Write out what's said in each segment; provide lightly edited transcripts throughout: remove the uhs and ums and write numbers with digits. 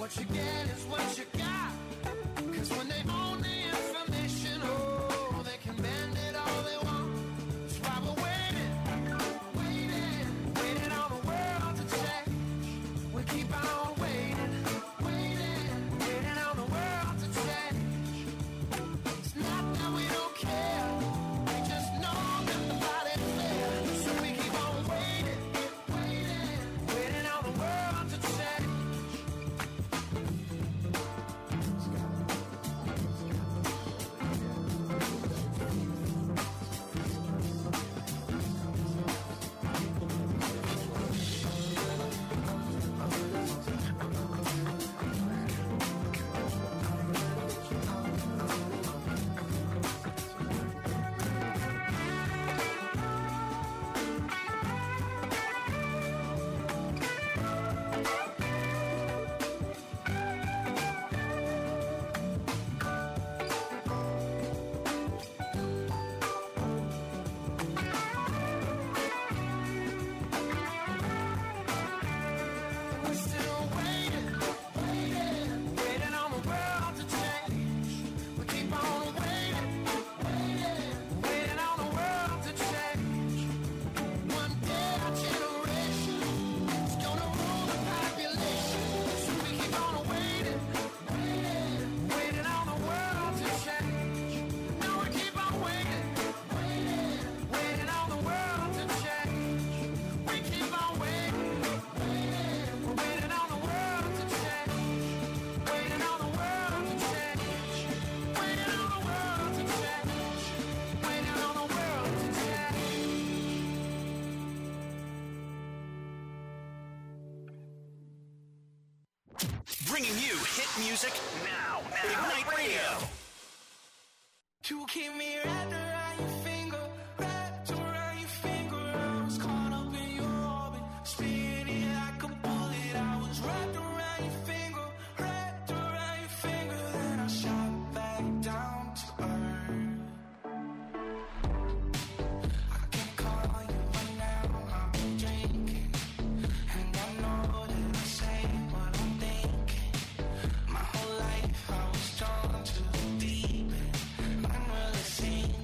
What you get is what you got. 'Cause when they own the information, oh, they can bend it all they want. That's why we're waiting, waiting on the world to change. We keep on waiting, waiting on the world to change. It's not that we don't care, we just know that the body's fair. So we keep on waiting, waiting on the world to change. Bringing you hit music now. Ignite Radio. To keep me wrapped around your finger, wrapped around your finger. I was caught up in your orbit, spinning like a bullet. I was wrapped around your finger, wrapped around your finger. Then I shot back down to earth. I can call you right now, I've been drinking, and I know that I say what I'm thinking. My whole life I was drawn to the deep end. I'm really seeing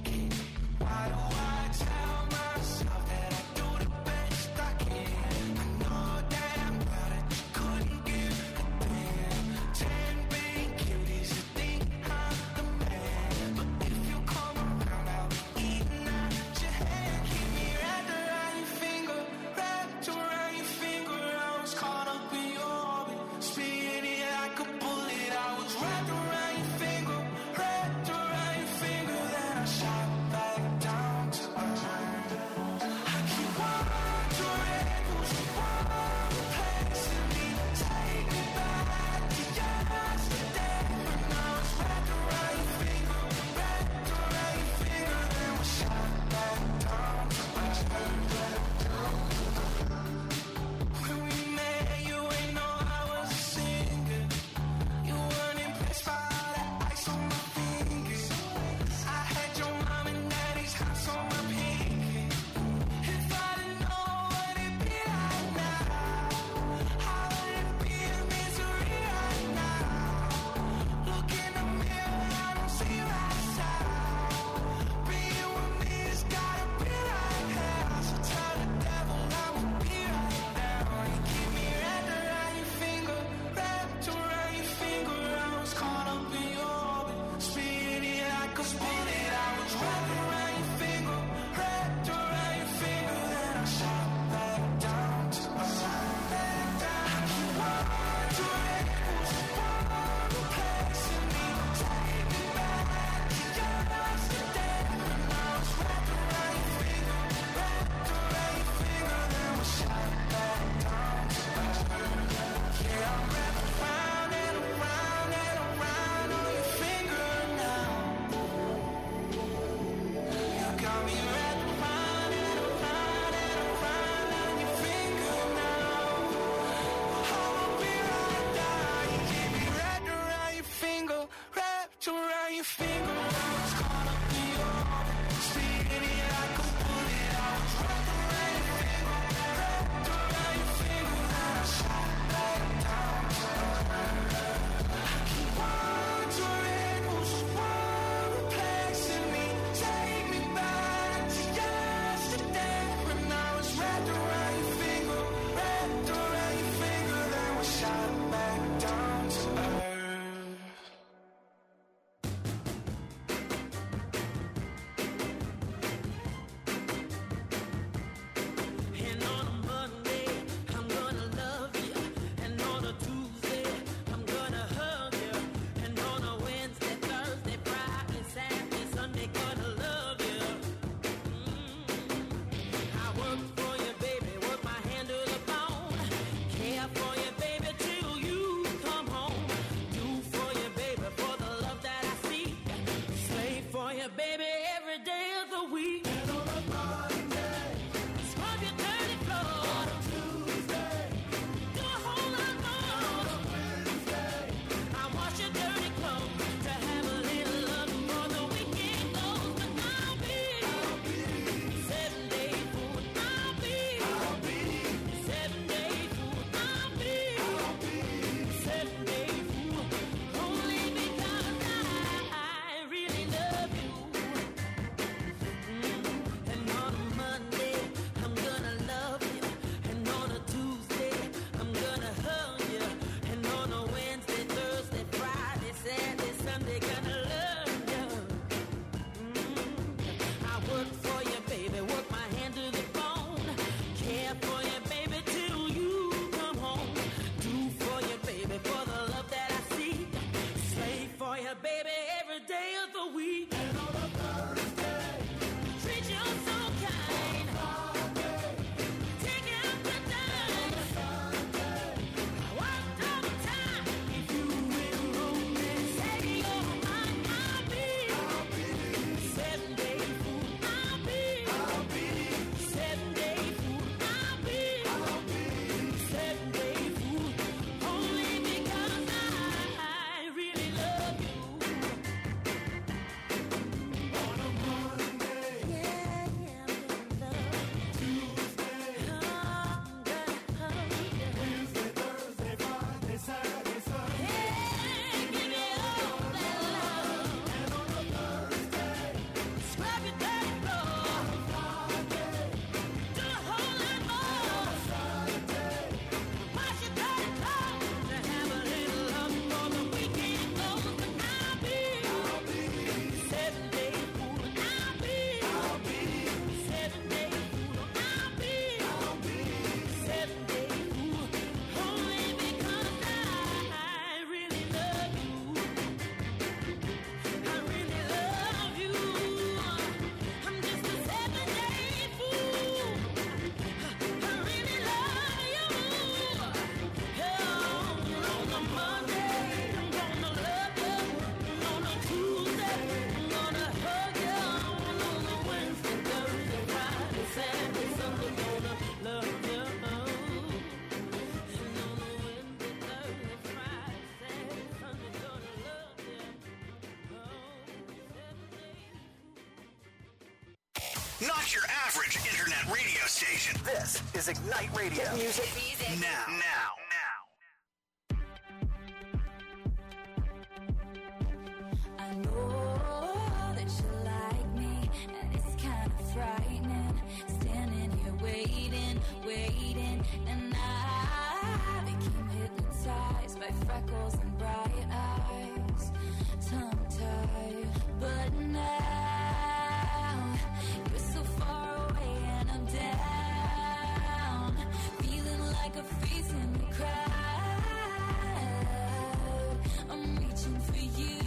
not your average internet radio station. This is Ignite Radio. Hit music now. I know that you like me, and it's kind of frightening. Standing here waiting, and I became hypnotized by freckles and bright eyes, tongue-tied. But now you're so far away, and I'm down, feeling like a face in the crowd. I'm reaching for you,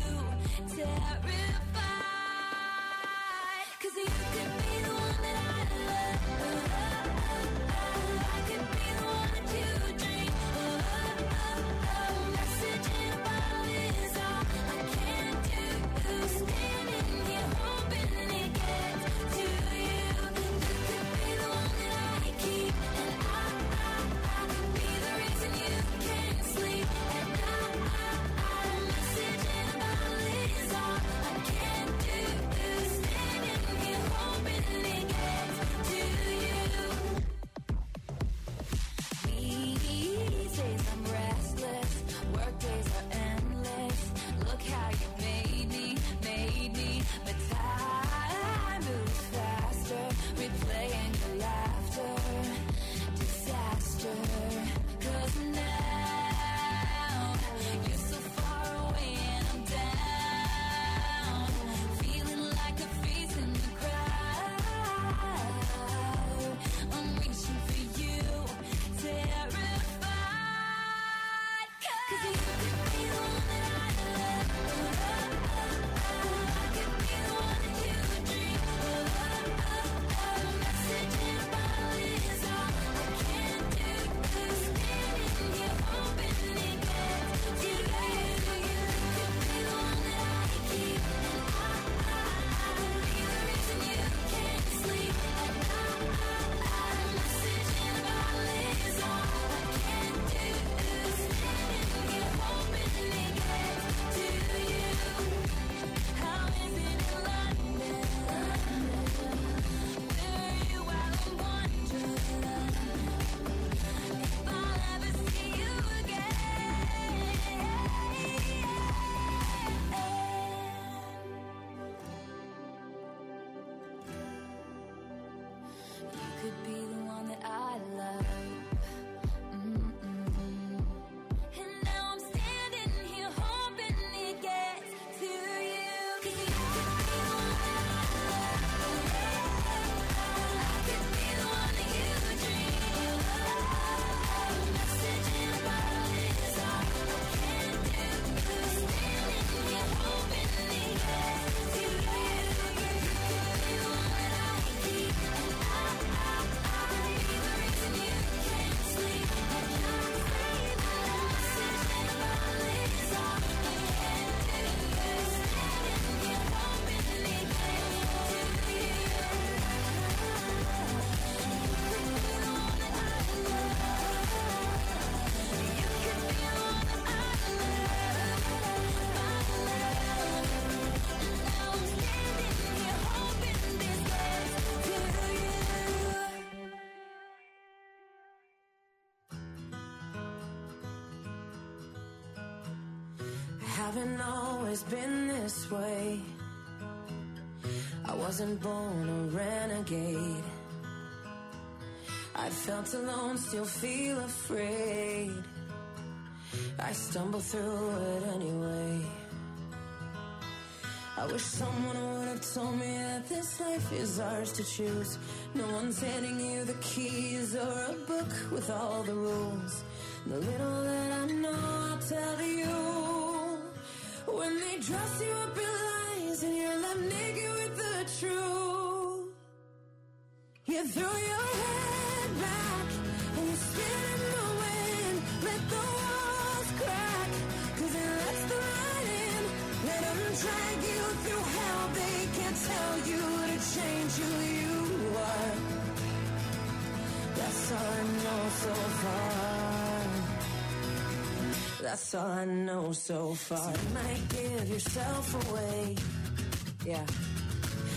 terrified, 'cause you could be the one that I love. I could be the one that you dream. Message in a bottle is all I can do. Standing here hoping it gets to you. You could be the one that I keep, and I could be the reason you can't sleep at night. Message in a bottle is all I can do. Standing here hoping it gets to you. These days I'm restless, work days are endless. Look how you made me, but time moves faster, replaying your laughter, disaster. 'Cause now you're so far away and I'm down, feeling like a face in the crowd. I'm reaching for you, terrified, 'cause you could be the one that I love. I could be the one that you dream. Message in a bottle is all I can do. Standing here hoping it gets to you. You could be the one that I keep, and I could be the reason you can't sleep at night. Message in a bottle is all I can do. Standing here hoping it gets to you. How is it in London? Where are you while I'm wandering? If I'll ever see you again. You could be the one that I love. And now I'm standing here hoping it gets to you. 'Cause you could be the one that I love. I could be the one that you dream. Message in a bottle is all I can do. Standing here hoping it gets to you. You could be the one that I keep, and I could be the reason you can't sleep at night. Message in a bottle is all I can do. Standing here hoping it gets to you. You could be the one that I love. You could be the one that I love. And now I'm standing here hoping this gets to you. I haven't always been this way. I wasn't born a renegade. I felt alone, still feel afraid. I stumble through it anyway. I wish someone would have told me that this life is ours to choose. No one's handing you the keys or a book with all the rules. The little that I know, I'll tell you. When they dress you up in lies and you're left naked with the truth, you throw your head back and you spin in the wind. Let the walls crack, 'cause it lets the light in. Let them drag you through hell. They can't tell you to change who you are. That's all I know so far. That's all I know so far. So you might give yourself away, yeah, and pay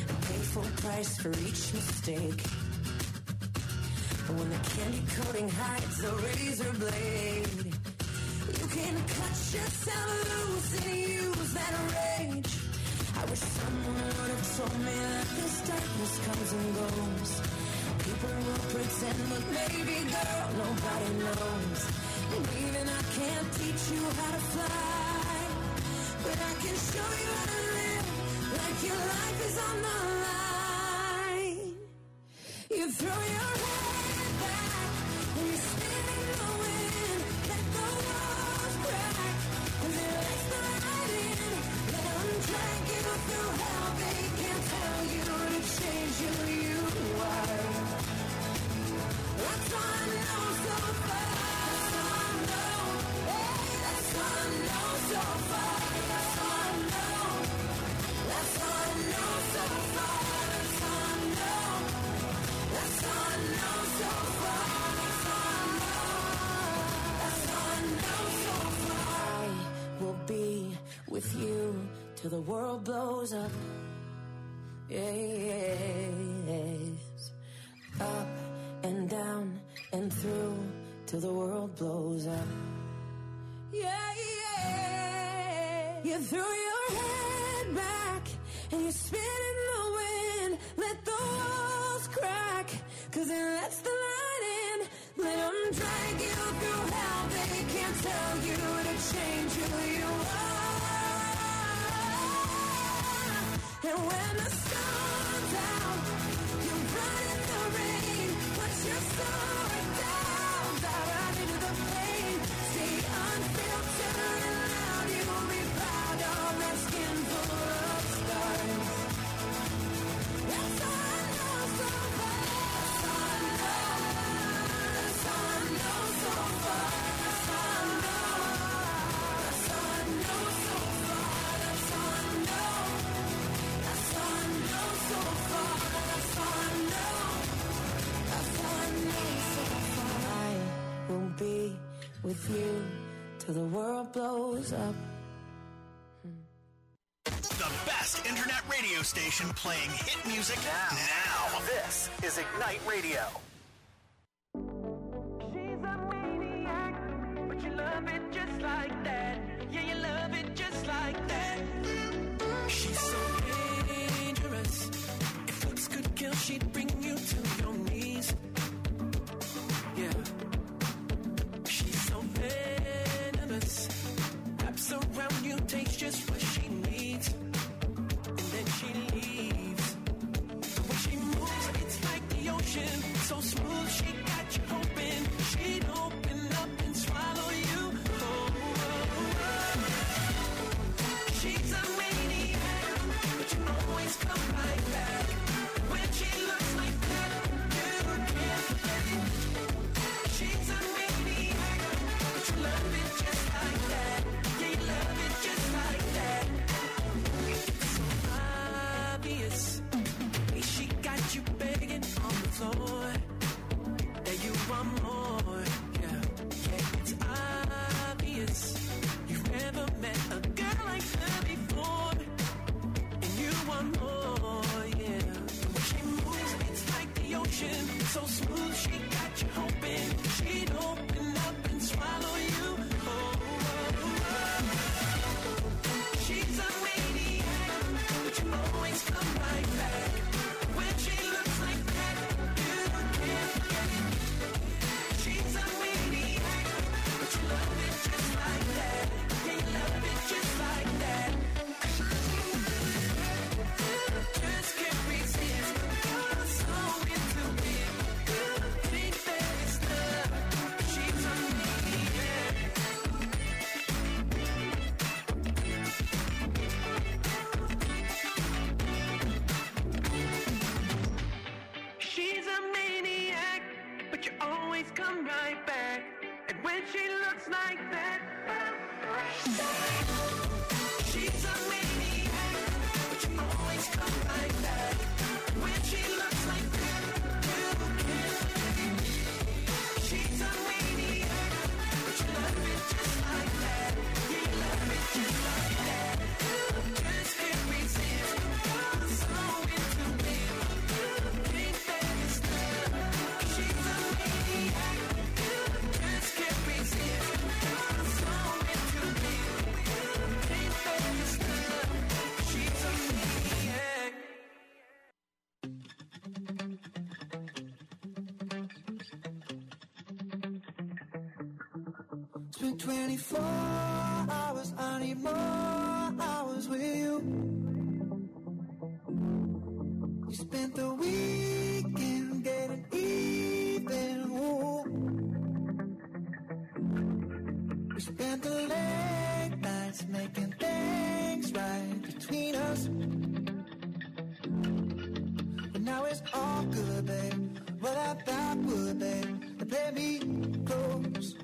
full price for each mistake. But when the candy coating hides the razor blade, you can cut yourself loose and use that rage. I wish someone would have told me that this darkness comes and goes. People will pretend, but maybe, girl, nobody knows. And even I can't teach you how to fly, but I can show you how to live like your life is on the line. You throw your head back and you spin in the wind. Let the walls crack, 'cause it lets the light in. Let them drag you through hell. They can't tell you to change who you are. That's all I know so far. That's all I know. Hey, that's all I know so far. That's all I know. That's all I know so far. That's all I know. That's all I know so far. That's all I know. That's all I know so far. I will be with you till the world blows up. Yes. Up and down and through till the world blows up. Yeah, yeah. You throw your head back and you spin in the wind. Let the walls crack, 'cause it lets the light in. Let them drag you through hell. They can't tell you to change who you are. And when the sun's out, you run in the rain. Put your sword down, dive right into the pain. Stay unfiltered and loud. You'll be proud of that skin full of scars. That's all I know so far. That's all I know. That's all I know so far. That's all I know. That's all I know so far. That's all I know. That's all I know so far. That's all I know. That's all I know so far. I will be with you till the world blows up. The best internet radio station playing hit music now. This is Ignite Radio. She's a maniac, but you love it just like that. Yeah, you love it just like that. She's so dangerous. If looks could kill, she'd bring you to your knees. Yeah. She's so venomous. Wraps around you, takes just what she needs. And then she leaves. The way she moves, it's like the ocean. So smooth, she got you hoping she'd open up and swallow you. Oh, oh, oh. She's a maniac, but you always come right back. When she looks like that, you can't forget it. She's a maniac, but you love it just like that. Yeah, you love it just like that. It's so obvious. She got you begging on the floor. That you want more. Yeah, yeah, it's obvious. You've never met a girl like her before. And you want more, yeah. When she moves, it's like the ocean. So smooth, she got you hoping she'd open up and swallow you. Oh, oh, oh. She's a maniac, but you always come right back. When she looks like that, you can't forget it. She's a maniac, but you love it just like that. Yeah, you love it just like that. Just can't resist. You're so into it. It ain't fair, it's love. She's a maniac. She's a maniac, but you always come right back. And when she looks like that, she's a maniac, but you always come right back. When she looks like that, you can't forget it. She's a maniac, but you love it just like that. Yeah, you love it just like that. Just can't resist. You're so into it. been 24 hours, I need more hours with you. We spent the weekend getting even, ooh. We spent the late nights making things right between us. But now it's all good, babe. Roll out that wood, babe, and play me close.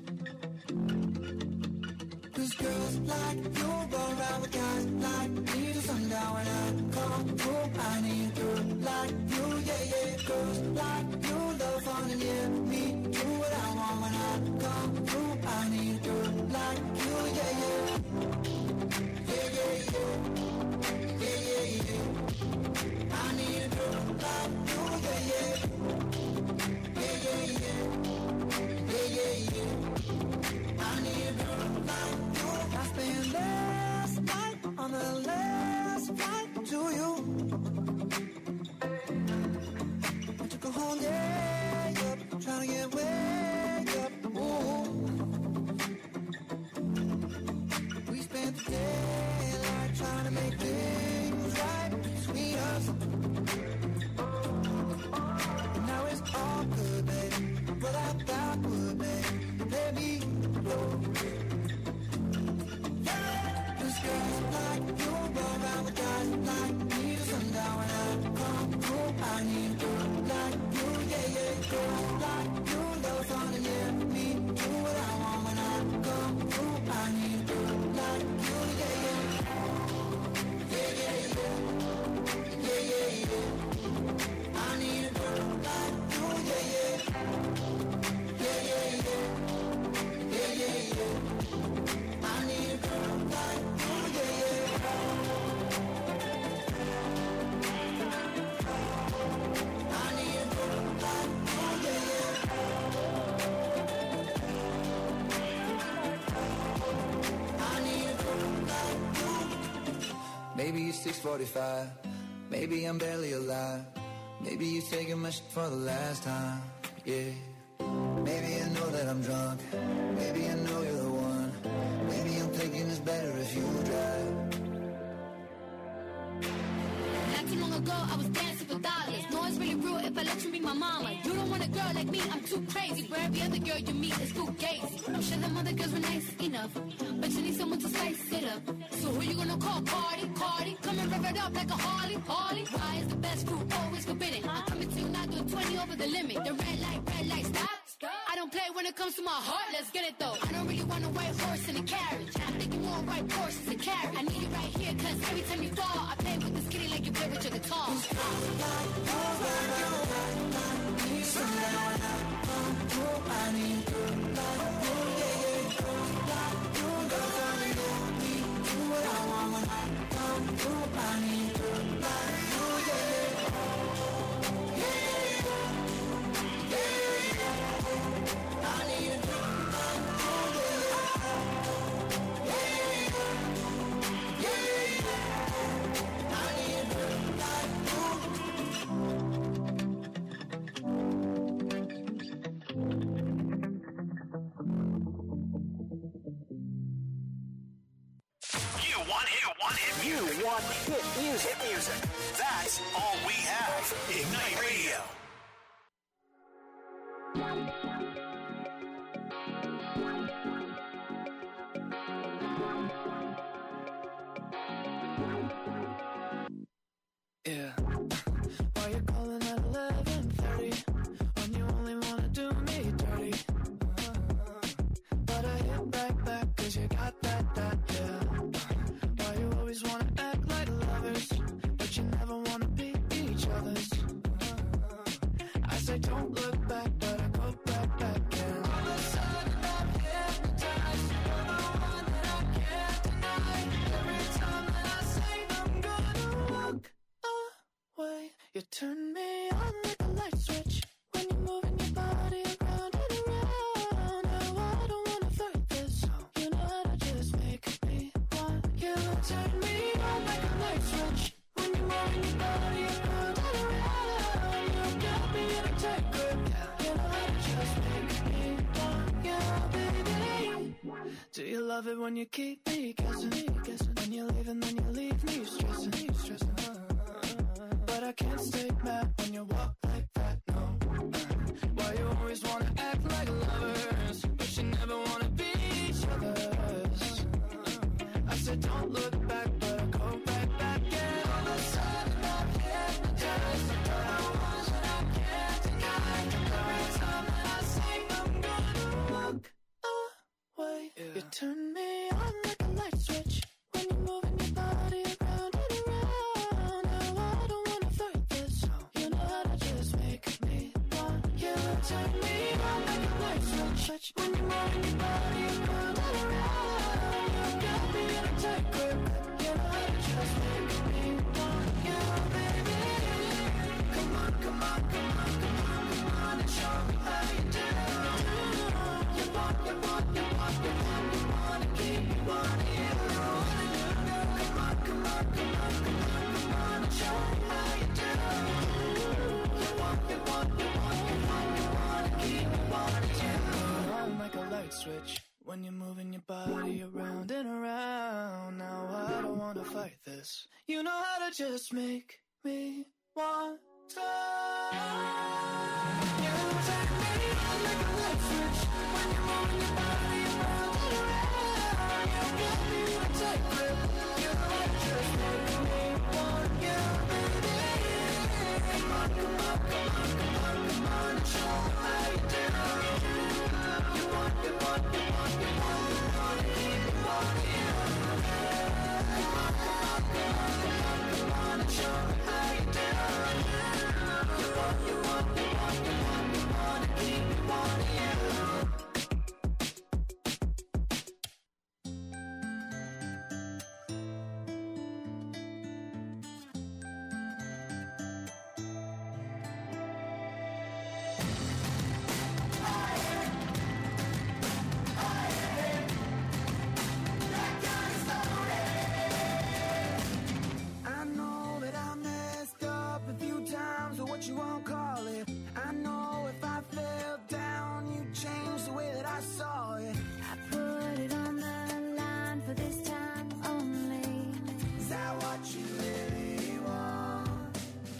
Cause girls like you run around with guys like me till sundown. When I come through, I need a girl like you, yeah, yeah. Girls like you love fun and yeah, me do what I want. When I come through, I need a girl like you, yeah, yeah. Yeah, yeah, yeah. Yeah, yeah, yeah. I need a girl like you, yeah, yeah. Yeah, yeah, yeah. Yeah, yeah, yeah. I need a girl like you. I spent last night on the last flight to you. I took a whole day up, trying to get way up. Ooh. We spent the daylight trying to make things right between us. And now it's all good, baby. Roll out that wood, baby. Let me blow. Cause girls like you run around with guys like me till sundown. When I come through, I need a girl like you, yeah, yeah. Girls like you love fun and yeah, me do what I want. When I come through, I need a girl like you, yeah, yeah. Yeah, yeah, yeah. Yeah, yeah, yeah. I need a girl like you, yeah, yeah. Yeah, yeah, yeah. Yeah, yeah, yeah. I need a girl like you, yeah, yeah. I need a girl like you, yeah, yeah. I need a girl like you. Maybe it's 6:45. Maybe I'm barely alive. Maybe you're taking my shit for the last time. Yeah. Maybe I know that I'm drunk. Maybe I know you're the one. Maybe I'm thinking it's better if you drive. Not too long ago, I was dancing for dollars. No, it's really real if I let you be my mama. You don't want a girl like me, I'm too crazy. Where every other girl you meet is too gazy. I'm sure them other girls were nice enough, but you need someone to spice it up. So who you gonna call? Cardi? Come and rev it up like a Harley. Why is the best fruit always forbidden? I'm coming to you now, doing 20 over the limit. The red light, stop. I don't play when it comes to my heart, let's get it though. I don't really want a white horse in a carriage. I'm thinking more white horses and carriage. I need you right here, cause every time you fall, I play with this kitty like you play with your guitar. I need a girl like you, yeah, yeah. Girls like you, girls like you. Me do what I want when I come through. I need a girl like you, yeah, yeah. Yeah, yeah, yeah. I need a girl like you, yeah, yeah. Yeah, yeah. I need a girl like you. You want hit music. That's all we have. Ignite Radio. Yeah. Why you calling at 11:30 when you only wanna do me dirty? But I hit back 'cause you got that, yeah. Why you always wanna act like lovers, but you never wanna be each other's? I say don't look back, but I go back, and all of a sudden I'm hypnotized. You're the one that I can't deny. Every time that I say I'm gonna walk away, you turn me on like a light switch when you're moving your body around and around. Now I don't wanna fight this, you know how to just make me want you. Turn me on like a light switch when you're moving your body around and around. You got me in a tight grip, you know how to just make me want you, baby. Do you love it when you keep me guessing? When you leave and then you leave me stressing. But I can't stay mad when you walk like that, no. Why you always wanna act like lovers, but you never wanna be each other's? I said don't look back, but I go right back. And all of a sudden I'm hypnotized. But I was and I can't deny. Every time that I say I'm gonna walk away, you turn me on like a light switch. When you're moving your body around and around. Now I don't wanna fight this. You know how to just make me want you. Turn me on like a light switch. When you're moving your body around and around. You got me in a tight grip. You know how to just make me want you, baby. Come on, come on, come on, come on, come on, and show me how you do. You want, you want, you want, you want, you want to keep me wanting you. Come on, come on, come on, come on, come on, and show me how you do. You want, you want, you want, you want, you want to keep me wanting you. I'm like a light switch when you're moving your body around and around. Now I don't wanna fight this. You know how to just make me want to. You turn me on like a light switch when you're moving your body around and around. You got me in a tight grip. You know how to just make me want you, baby. Come on, come on, come on, come on, come on, and show me how you do. You want, you want, you want, you want, you want to keep me wanting you. Come on, come on, come on, come on, come on, and show me how you do. You want, you want, you want, you want, you want to keep me wanting you. I know that I messed up a few times, or what you won't call it. I know if I fell down, you'd change the way that I saw it. I put it on the line for this time only. Is that what you really want?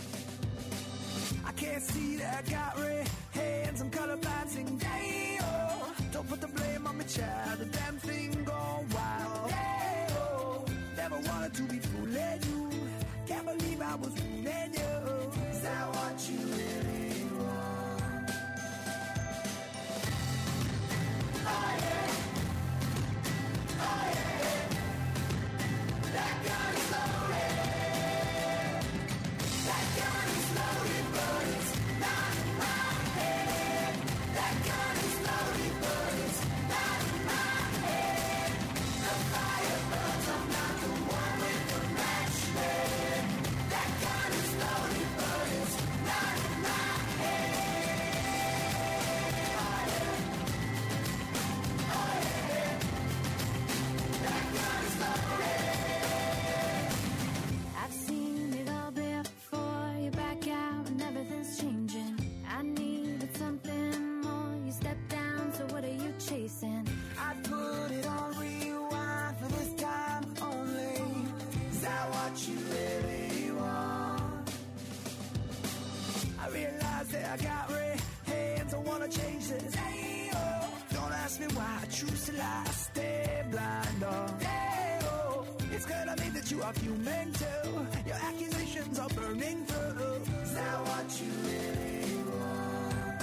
I can't see that I got red hands, I'm colorblind, sing day, oh. Don't put the blame on me, child, the damn thing gone wild. Hey, oh. Never wanted to be fooling you. Can't believe I was fooling you. Is that what you really want? Oh yeah. Oh yeah. That gun is loaded. That gun is loaded, but it's not in my head. That gun is loaded, but it's not in my head. The fire burns, I'm not the one with the match head. That gun is loaded, but it's not in my head. Oh yeah. Oh yeah. That gun is loaded. I've seen it all before. You're back out and everything's changing. I needed something more. You stepped down, so what are you chasing? I put it on rewind for this time only. Is that what you really want? I realize that I got red hands, I wanna change this. Hey, oh. Don't ask me why I choose to lie, stay blind, oh. Hey, oh. It's gonna mean that you are fuming too. Your accusations are burning through. Is that what you really want?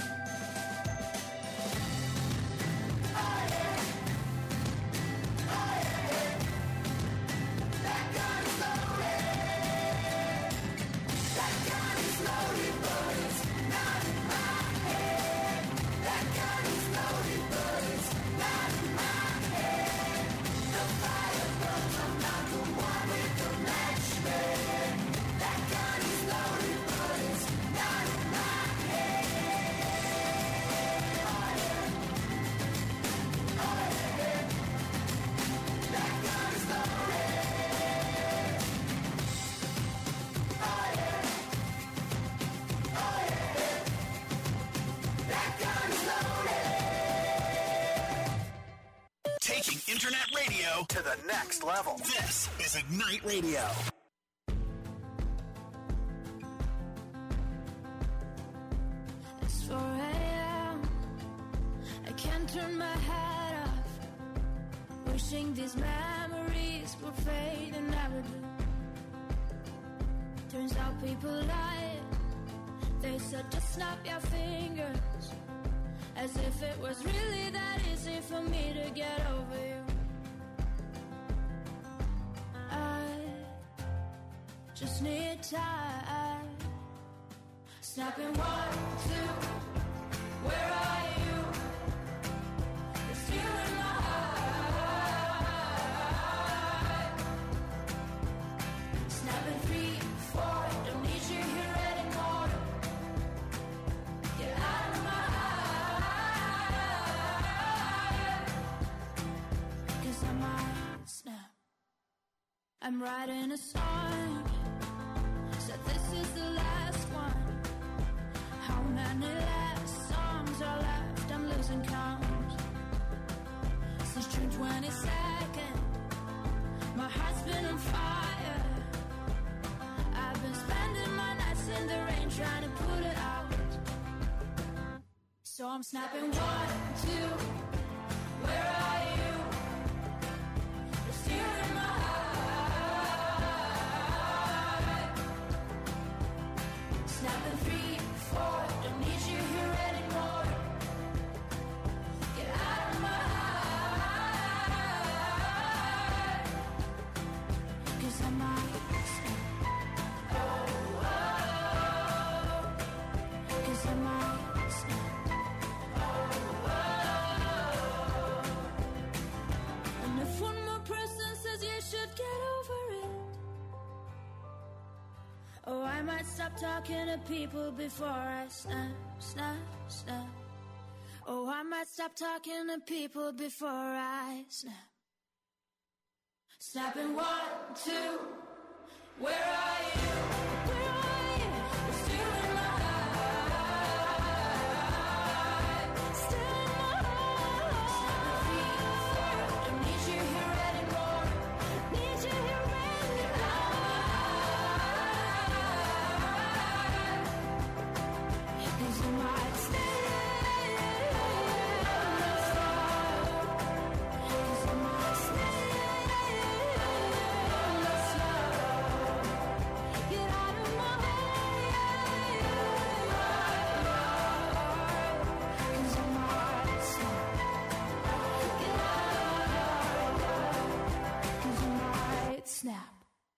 Oh yeah. Oh yeah. That gun is loaded. That gun is loaded, but it's not in my head. That gun is loaded, but it's not in my head. The fire burns, I'm not the one with the match head. That gun is loaded. internet radio to the next level. This is Ignite Radio. It's 4 a.m. I can't turn my head off. Wishing these memories would fade and never do. Turns out people lie. They said just snap your fingers, as if it was really that easy for me to get over you. I just need time. Snapping 1, 2, where are you? It's you in my heart. Snapping 3, 4, don't need you here anymore. Get out of my heart. 'Cause I might snap. I'm writing a song, said this is the last one. How many last songs are left? I'm losing count. Since June 22nd, my heart's been on fire. I've been spending my nights in the rain trying to put it out. So I'm snapping 1, 2, where are you? It's you in my heart. Snapping 3, 4, don't need you here anymore. Get out of my heart. 'Cause I might snap. Oh, oh. 'Cause I might snap. Oh, oh. And if one more person says you should get over it, oh, I might stop talking to people before I snap, snap, snap. Oh, I might stop talking to people before I snap. Snapping 1, 2, where are you? Where are you? It's you in my heart. Still in my heart. Snapping 3, 4, don't need you here anymore. Need you here anymore. 'Cause I might stay. 'Cause I might stay. Get out of my way. 'Cause I might stay. Get out. 'Cause I might snap.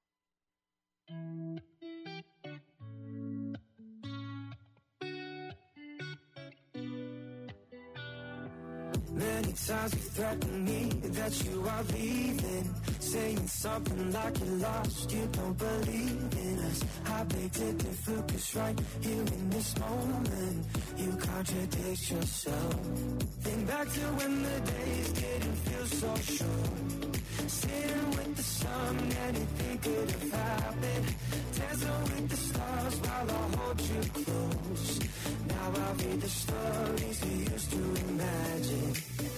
Many times you threatened me that you are leaving, saying something like you're lost, you don't believe in us. I beg to differ, 'cause right here in this moment, you contradict yourself. Think back to when the days didn't feel so short. Sitting with the sun, anything could have happened. Dancing with the stars while I hold you close. Now I read the stories we used to imagine.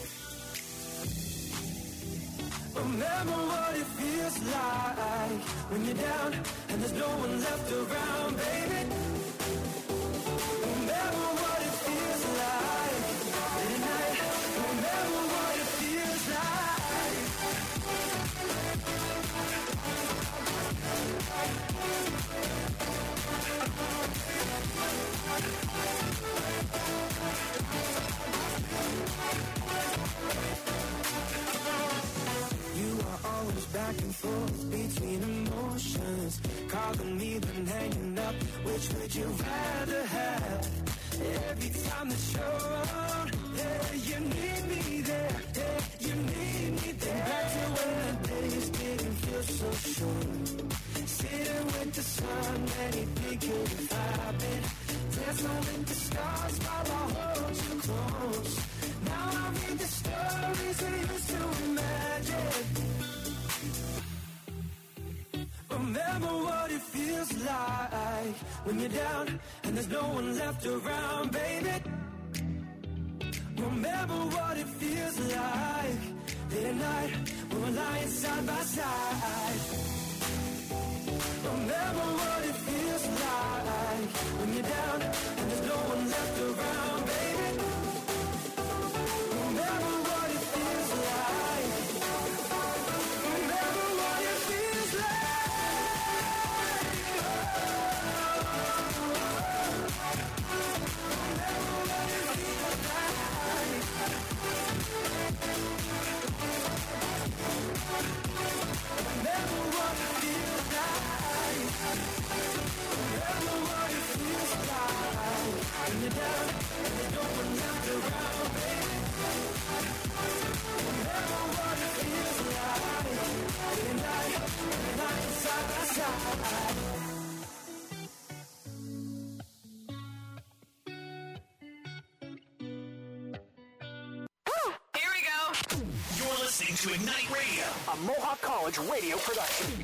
Remember what it feels like when you're down and there's no one left around, baby. Remember what it feels like at night. Remember what it feels like. You are always back and forth between emotions, calling me then hanging up. Which would you rather have? Every time that you're around, yeah, you need me there, yeah, you need me there. Back to when the days didn't feel so short. Sitting with the sun, anything could have happened. Dancing with the stars while I hold you close. Now I read the stories we used to imagine. Remember what it feels like when you're down and there's no one left around, baby. Remember what it feels like Late at night, when we're lying side by side. Remember what it feels like when you're down and there's no one left around, baby. Remember what it feels like. Remember what it feels Here we go. You're listening to Ignite Radio, a Mohawk College radio production.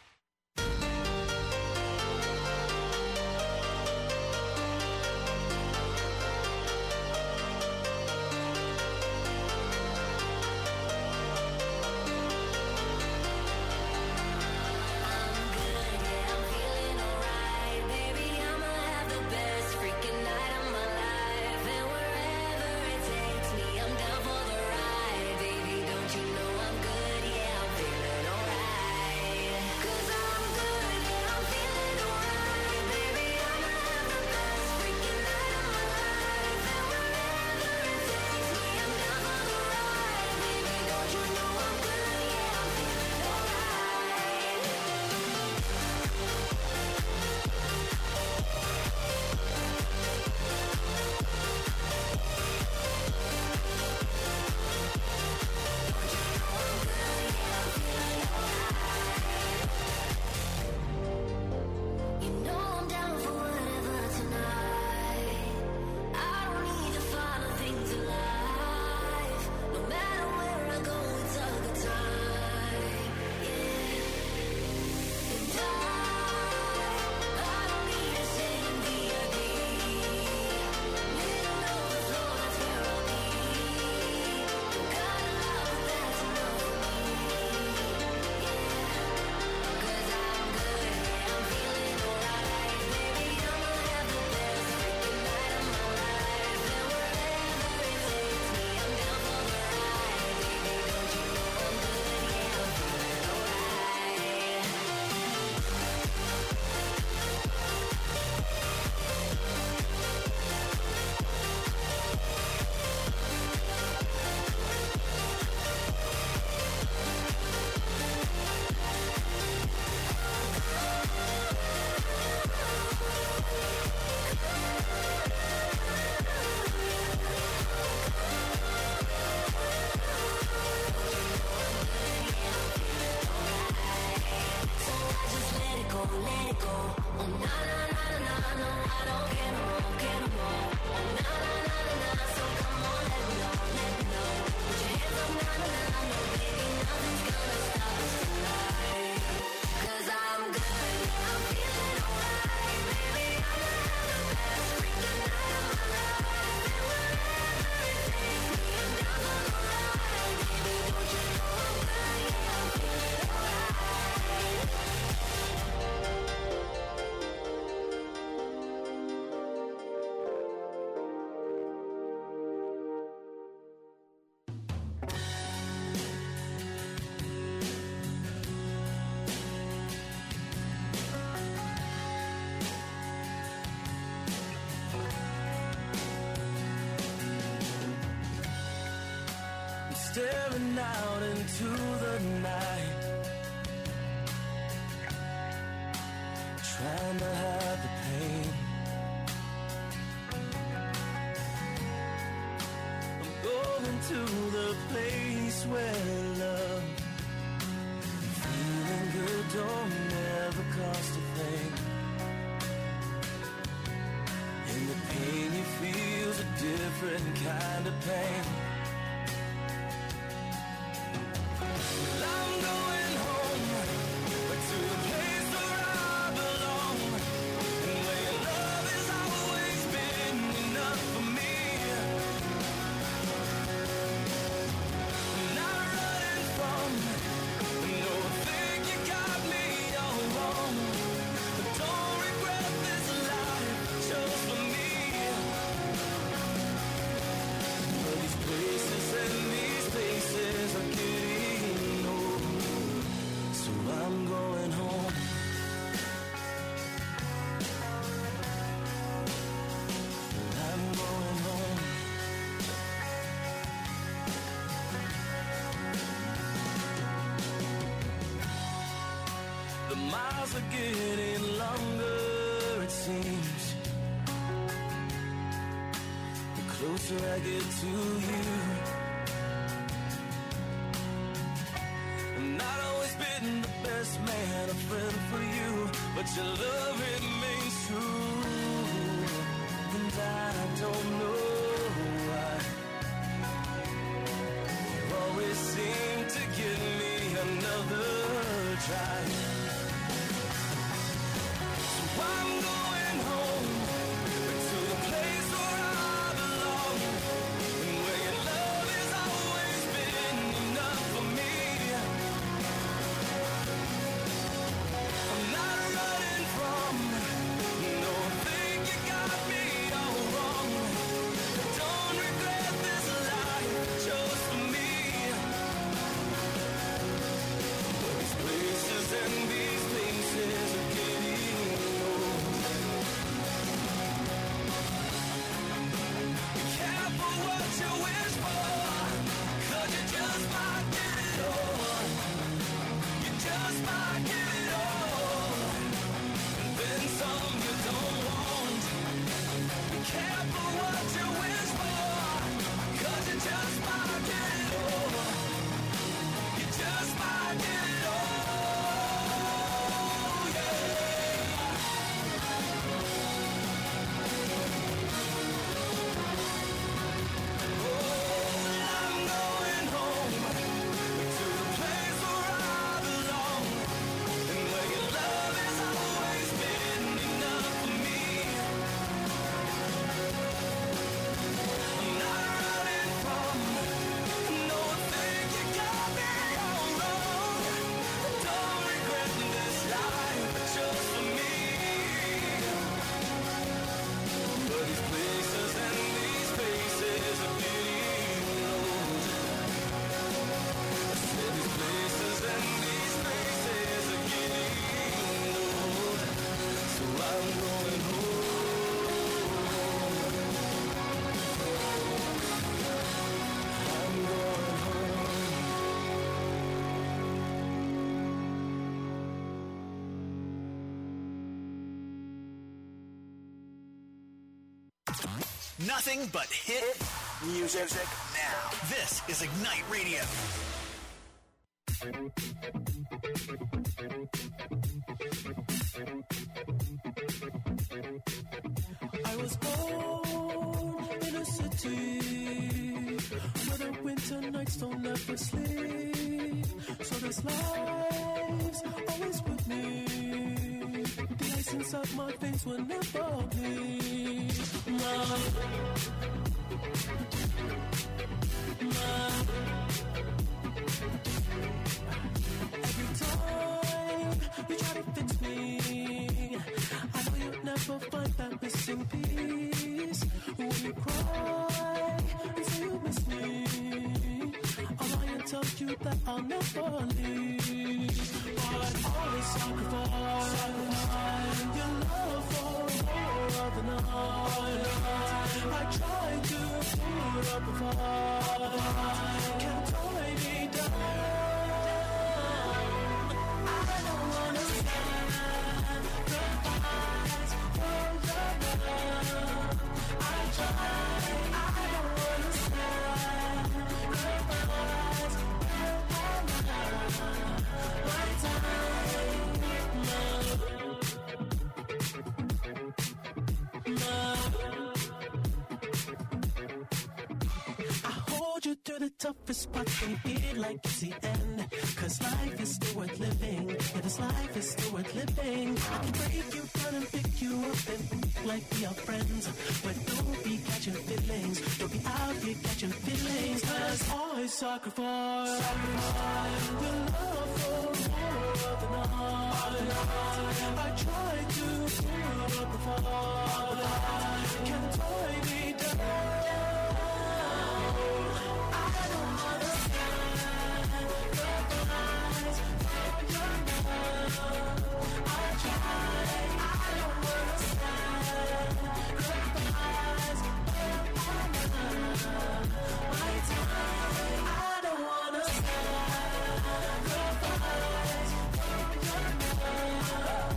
Staring out into the night, trying to hide the pain. I'm going to the place where love and feeling good don't ever cost a thing. And the pain you feel's a different kind of pain. I'm going home, but to the place where I belong, and where love has always been enough for me. And I run miles are getting longer, it seems. The closer I get to you. Not always been the best man, a friend for you, but your love remains true. And I don't know why you always seem to give me another try. So I'm going home to the place where I belong, and where your love has always been enough for me. I'm not running from, no, I think you got me all wrong. Don't regret this life just for me. These places and these places are getting old. Be careful what you wish for, 'cause you just might get it all. You just might get it all, and then some you don't want. Be careful what you wish for, 'cause you just might get it all. You just might get it all, yeah. Oh, I'm going home to the place where I belong, and where your love has always been enough for me. I'm not running from, no, I think you got me all wrong. Don't regret this life just for me. But these places and these faces are getting old. I said these places and these faces are getting old. So I'm going home. I'm going home. Nothing but hit music now. This is Ignite Radio. I was born in a city where the winter nights don't ever sleep. So this life's always with me. The ice inside my veins will never bleed. Every time you try to fix me, I know you'll never find that missing piece. When you cry and say you miss me, I'll lie and tell you that I'll never leave. But always sacrifice your love for more of the night. I try to put up a fight, can't tie me down. I don't wanna sacrifice for your love. I try, I don't wanna sacrifice my time, I hold you through the toughest parts and feel like it's the end. 'Cause life is still worth living. Yeah, this life is still worth living. I can break you down and pick you up and act like we are friends. But don't be catching feelings. Don't be out here catching feelings. 'Cause I sacrifice your love for more of the night. I try to put up a fight, can't tie me down. I don't wanna sacrifice for your love. I try, I don't wanna sacrifice my time. I don't wanna sacrifice for your love.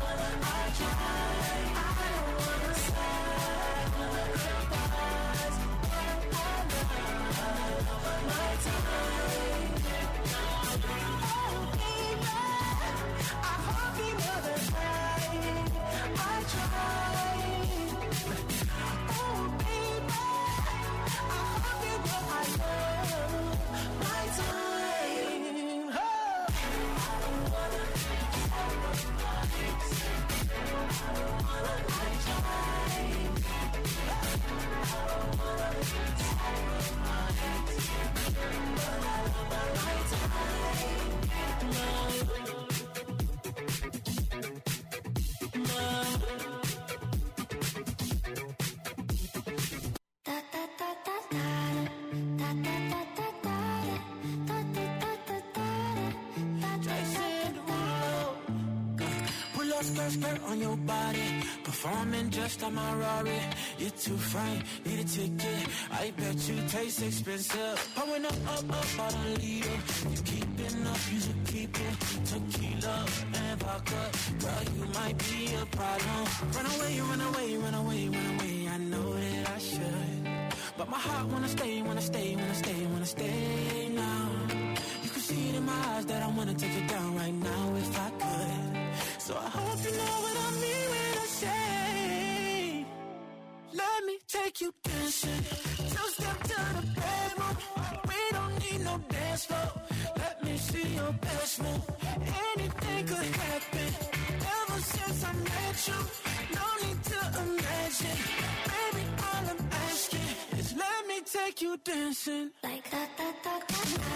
love skirt on your body, performing just like my Rari. You're too fine, need a ticket. I bet you taste expensive. Pouring up all the leader. You keeping up, you should keep it. Tequila and vodka, girl, you might be a problem. Run away, run away, run away, run away. I know that I should, but my heart wanna stay, wanna stay, wanna stay, wanna stay now. You can see it in my eyes that I wanna take it down right now if I could. So I hope you know what I mean when I say, let me take you dancing. Two-step to the bedroom. We don't need no dance floor. Let me see your best move. Anything could happen. Ever since I met you, no need to imagine. Baby, all I'm asking is let me take you dancing. Like da da da da da.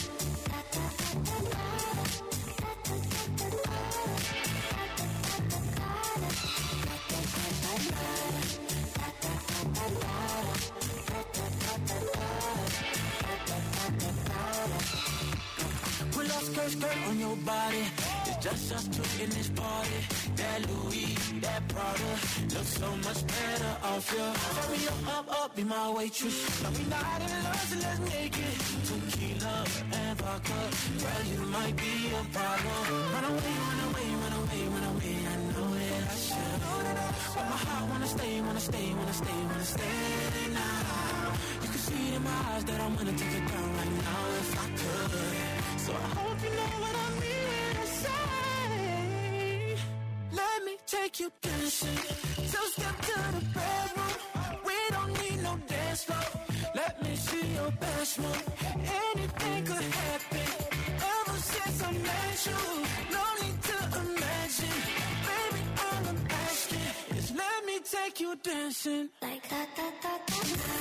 Pull up skirt on your body. It's just us two in this party. That Louis, that Prada looks so much better off you. Hurry up, be my waitress. Let me not in love, so let's make it. Tequila and vodka, girl, you might be a problem. Run away, run away, run away, run away. I know that I should, but my heart wanna stay, wanna stay, wanna stay, wanna stay now. You can see it in my eyes that I wanna take it down right now if I could. So I hope you know what I mean when I say, let me take you dancing. Two-step to the bedroom. We don't need no dance floor. Let me see your best move. Anything could happen. Ever since I met you, no need to imagine. Baby, all I'm asking is let me take you dancing. Like da da da da da.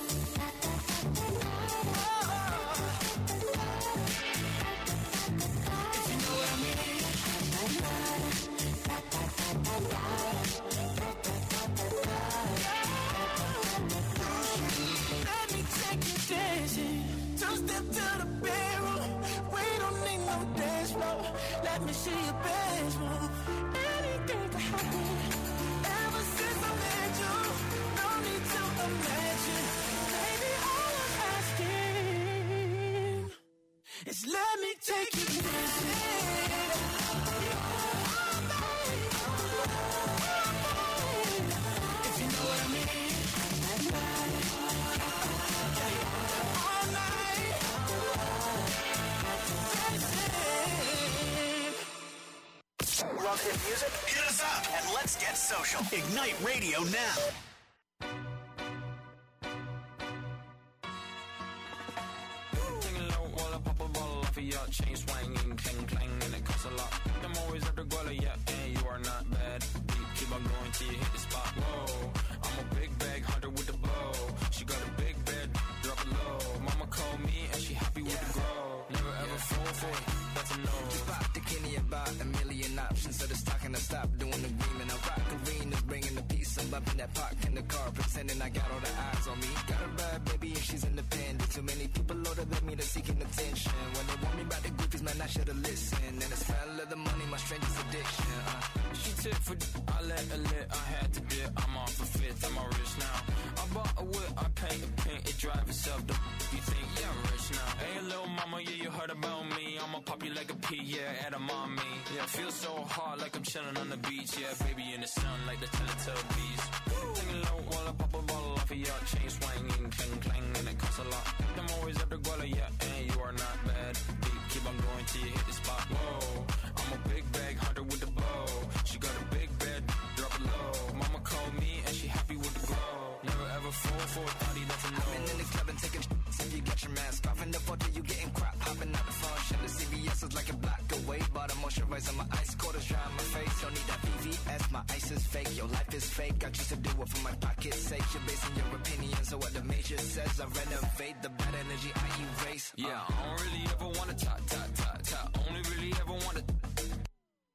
Let me see your best move. Anything could happen. Ever since I met you, no need to imagine. Baby, all I'm asking is let me take you dancing. If you know what I mean. All night. Love hit music? Hit us up and let's get social. Ignite Radio now. Singing low while I pop a ball off of your chain swinging, clang clang, and it costs a lot. I'm always at the guala, yeah, and you are not bad. Keep on going till you hit the spot. Whoa, I'm a big bag hunter with the bow. She got a big bed, drop it low. Mama called me and she happy with the grow. Never ever fall for it, that's a no. Pop the Kenny about a million options, so just talking to stop doing the green. And I rock arenas, bringing the peace. I'm bumping that park in the car, pretending I got all the eyes on me. Got a bad baby and she's independent. Too many people older than me, they're seeking attention. When they want me about the goofies, man, I should've listened. And the smell of the money, my strangest addiction. She tip for I let her lit, I had to dip. I'm off a fifth, I'm all rich now. I bought a whip, I paint a paint, it drive itself. You think, yeah, I'm rich now. Hey, little mama, yeah, you heard about me. I'ma pop you like a pea, yeah, at a mommy. Yeah, feel so hard like I'm chilling on the beach. Yeah, baby in the sun like the Teletubbies. Singing low while I pop a bottle off of your chain swinging, clang clang, and it costs a lot. I'm always at the guala, yeah, and you are not bad. Deep, keep on going till you hit the spot. Whoa, I'm a big bag hunter with the bow. She got a big bed, drop it low. Mama called me and she happy with the glow. Never ever fall for a thotty, that's a no. I've been in the club and taking if you got your mask off. In the photo you getting crap, hopping out the function. The CVS is like a block away, but I'm moisturizing my ice quarters dry on my face. Don't need that VVS, my ice is fake. Your life is fake, I choose to do it for my pocket's sake. You're basing your opinions on what the major says. I renovate the bad energy I erase. Yeah, I don't really ever wanna talk. Only really ever wanna. Yes, I'm going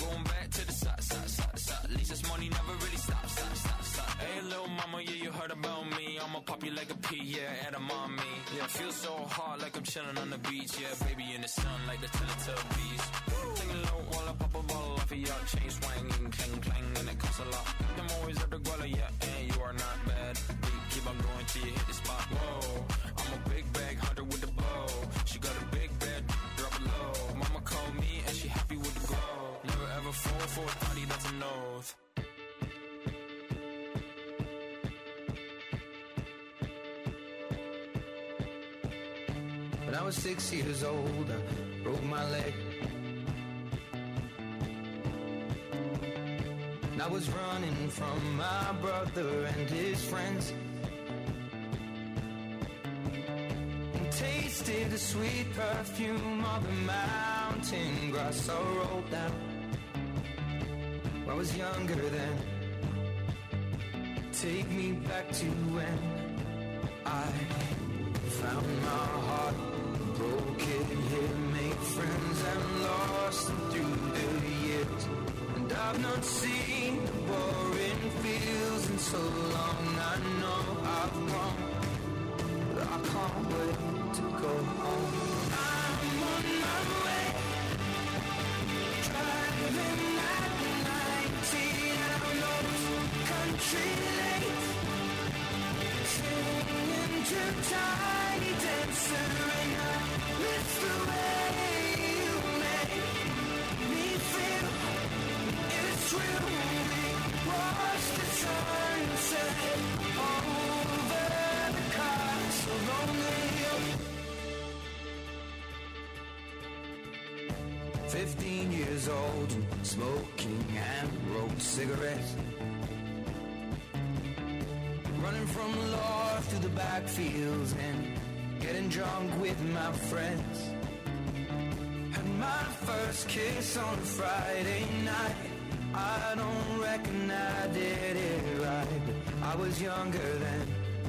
going back to the side. At least this money never really stops. Hey, little mama, yeah, you heard about me. I'ma pop you like a pea, yeah, at a mommy. Yeah, I feel so hot like I'm chilling on the beach. Yeah, baby in the sun like the Teletubbies. Singing low while I pop a bottle off of your chain swinging, clang clang, and it costs a lot. I'm always at the guala, yeah, and you are not bad. Keep on going till you hit the spot. Whoa, I'm a big bag hunter with the bow. She got a big bed, drop it low. Mama called me and she happy with the glow. Never ever fall for a party, that's an oath. When I was 6 years old, I broke my leg. And I was running from my brother and his friends. And tasted the sweet perfume of the mountain grass I rolled down. I was younger then. Take me back to when I found my heart, broke it here, made friends and lost them through the years. And I've not seen the boring fields in so long. I know I've grown, but I can't wait to go home. I'm on my way, driving at 90 down those country lanes, singing to Tiny Dancer, and I miss the way you make me feel. It's real. We watch the sunset over the castle on the hill. 15 years old and smoking and rolled cigarettes, running from the law through the backfields and getting drunk with my friends. Had my first kiss on a Friday night. I don't reckon I did it right, but I was younger then.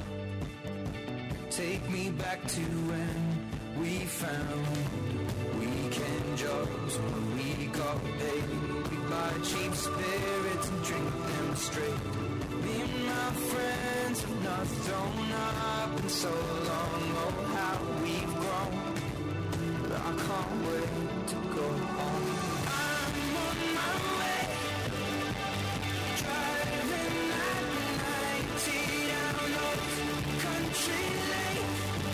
Take me back to when we found weekend jobs, when we got paid. We buy cheap spirits and drink them straight. Me and my friends have not thrown up in so long. Oh, how we've grown, but I can't wait to go home. I'm on my way, driving at 90 down those country lanes,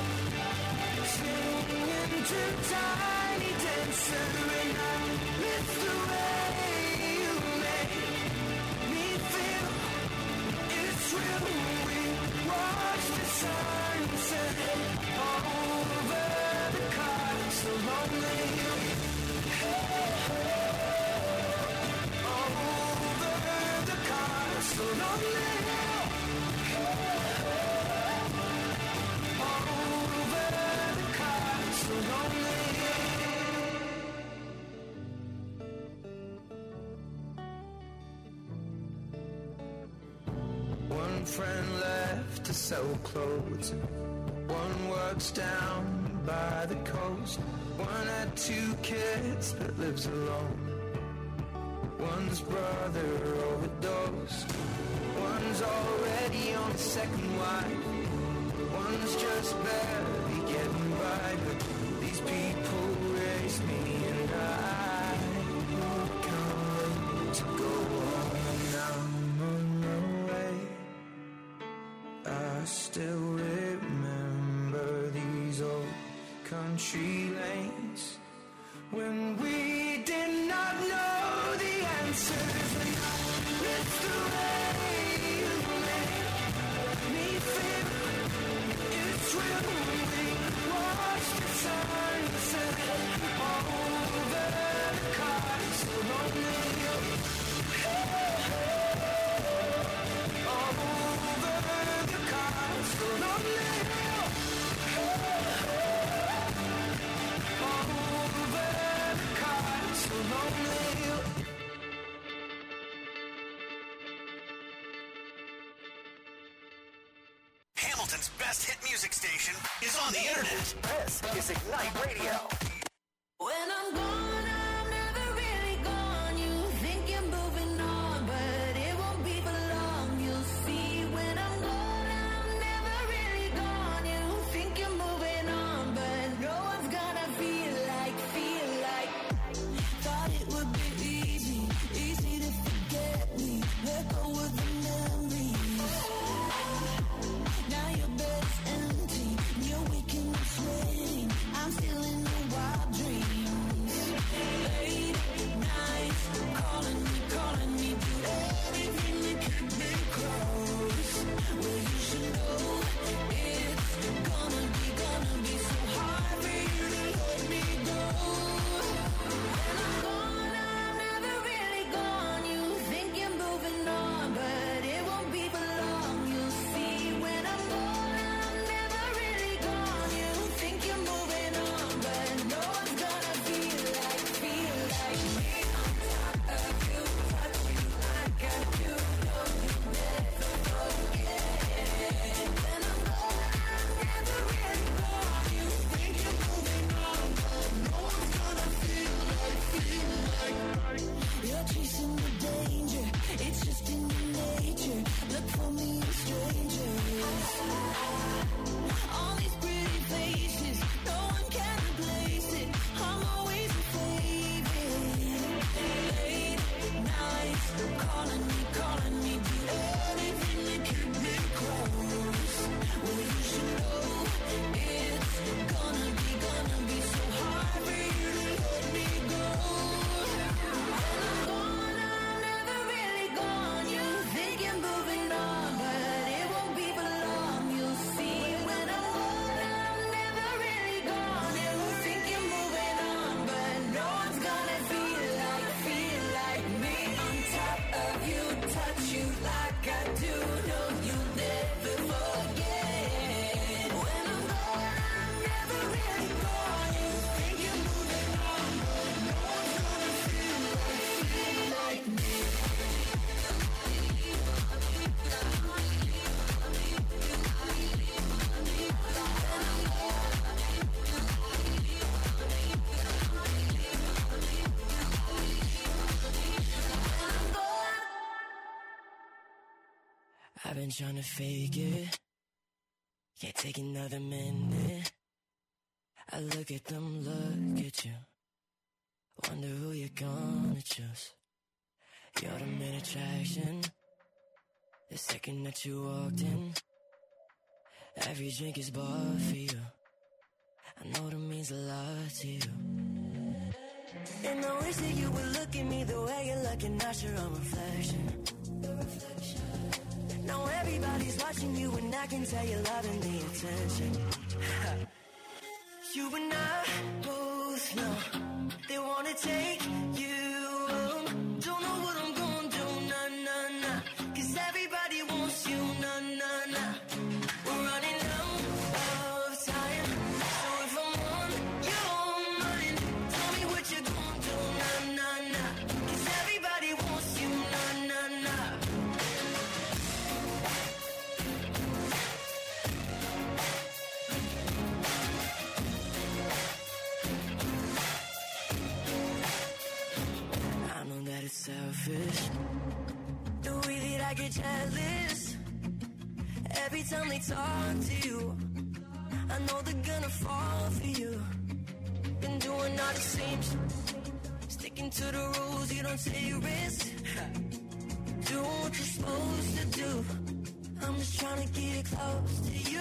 singing to Tiny Dancer, and I miss the way you make me feel. It's real. We watch the sunset over the castle on the hill. Over the castle on the hill. Over the castle on the hill. One friend left to sell clothes. One works down by the coast. One had 2 kids but lives alone. One's brother overdosed. One's already on a second wife. One's just barely getting by. But these people raise me, and I can't wait to go home. I'm on my way. I still remember these old country lanes when we did not know the answers, and I miss the way you make me feel. It's real. We watch the sunset over the castle on the hill. Over the castle on the hill. Over the castle on the hill. Hamilton's best hit music station is on the internet. This is Ignite Radio. When I'm gone, I'm never really gone. You been trying to fake it. Can't take another minute. I look at them, look at you. Wonder who you're gonna choose. You're the main attraction. The second that you walked in, every drink is bought for you. I know that means a lot to you. And I wish that you would look at me the way you're looking at your own reflection. Now everybody's watching you and I can tell you're loving the attention. You and I both know they wanna take you home. Don't know what I'm gonna do, nah, nah, nah. 'Cause everybody wants you, nah, nah, nah. We're running out of time. So if I'm on your mind, tell me what you're gonna do, nah, nah, nah. 'Cause everybody wants you, nah, nah, nah. I know that it's selfish, the way that I get jealous every time they talk to you. I know they're gonna fall for you. Been doing all the same sticking to the rules, you don't take risks. Do what you're supposed to do. I'm just trying to get close to you.